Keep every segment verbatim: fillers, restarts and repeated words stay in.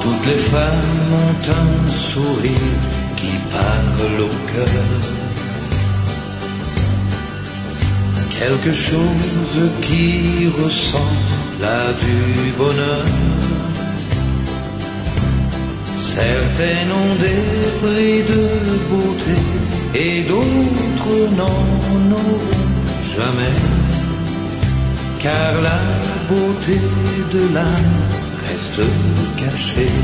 Toutes les femmes ont un sourire qui parle au cœur. Quelque chose qui ressemble à du bonheur. Certaines ont des prix de beauté et d'autres n'en auront jamais. Car la beauté de l'âme reste cachée.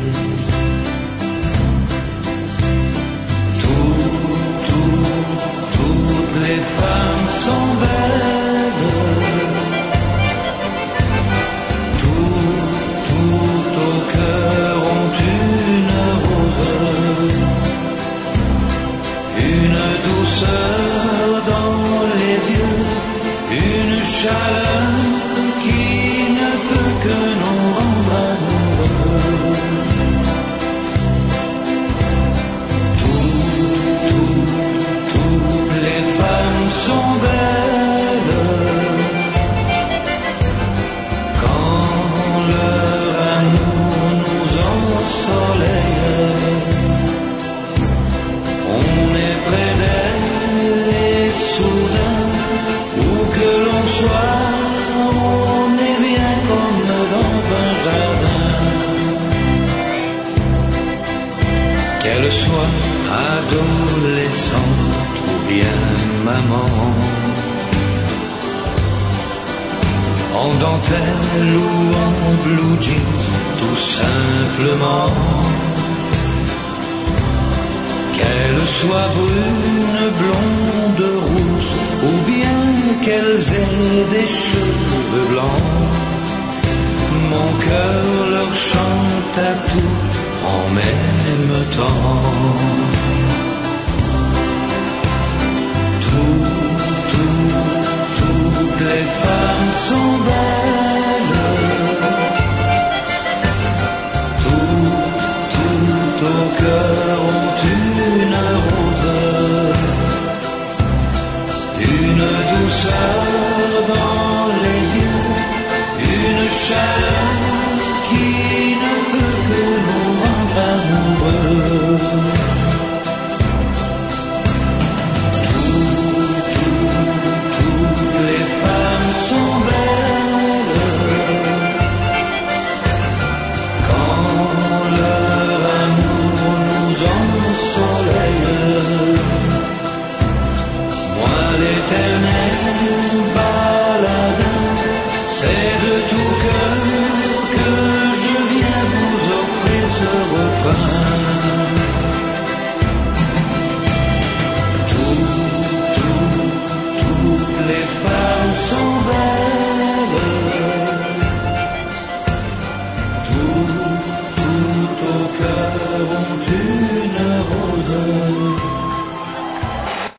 Tout, tout, toutes les femmes sont belles. Tout, tout au cœur ont une rose. Une douceur dans les yeux, une chaleur qui ne peut que nous rendre amoureux. Tout, tout, toutes les femmes sont belles quand leur amour nous ensoleille. On est près d'elle et soudain, où que l'on soit, on est bien comme dans un jardin. Qu'elle soit adolescente ou bien maman, en dentelle ou en blue jeans, tout simplement. Qu'elle soit brune, blonde, rousse, ou bien qu'elles aient des cheveux blancs, mon cœur leur chante à tout en même temps. Tout, tout, toutes les femmes sont belles. Tout, tout au cœur ont une rose. Une douceur dans les yeux, une chaleur qui ne peut que nous rendre amoureux.